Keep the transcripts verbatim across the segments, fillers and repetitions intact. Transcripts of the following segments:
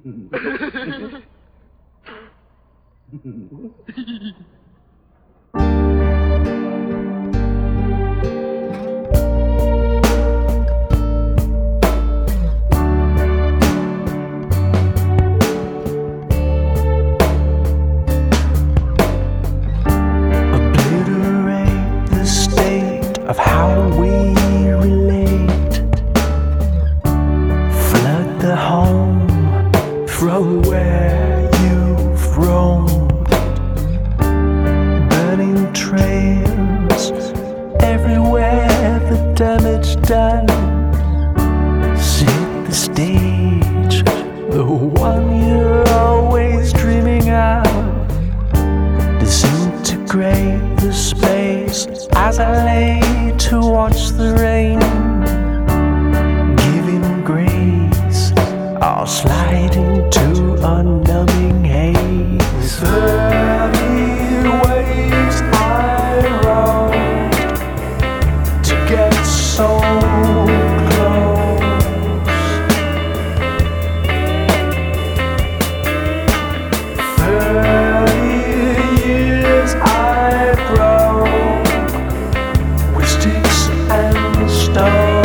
Of how we relate, flood the home from where you've roamed, burning trails everywhere, the damage done. Set the stage, the one you're always dreaming of. Disintegrate the space as I lay to watch the rain, giving grace or sliding to a numbing haze. Thirty ways I rode to get so close. Thirty years I broke with sticks and stones.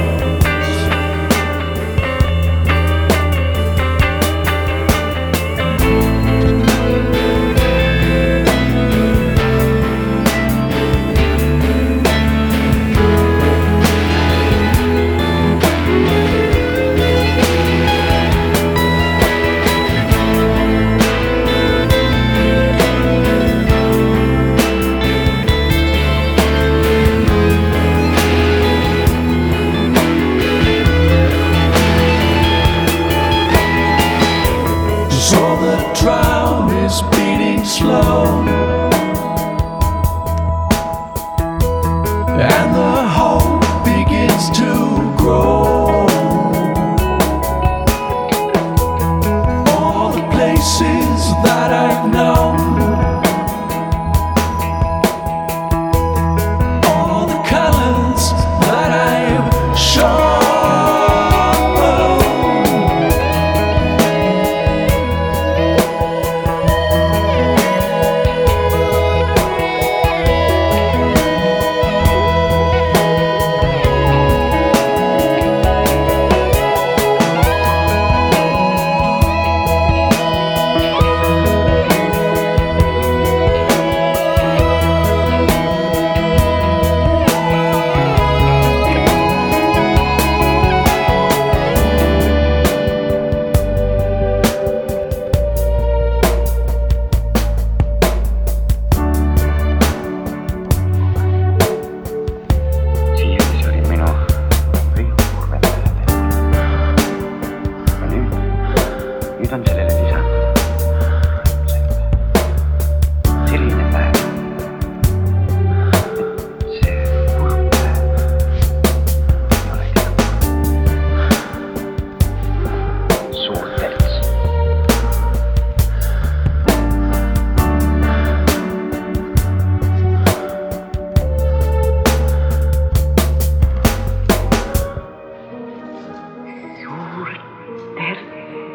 So the drum is beating slow, and the hope begins to grow. All the places that I've known, all the colors that I've shown. Nyt on sellele lisää. Selline päev. Et see kurb päev ei ole enam suur telts. Suur telts.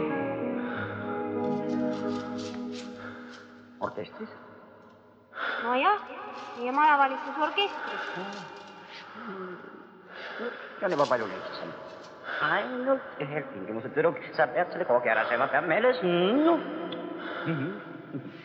Orkestris? Nojah, meie majavalitsus orkestris. See on juba palju lihtsam. Ainult ühel tingimusel, tüdruk, sa pead selle koogi ära sööma, peab meeles.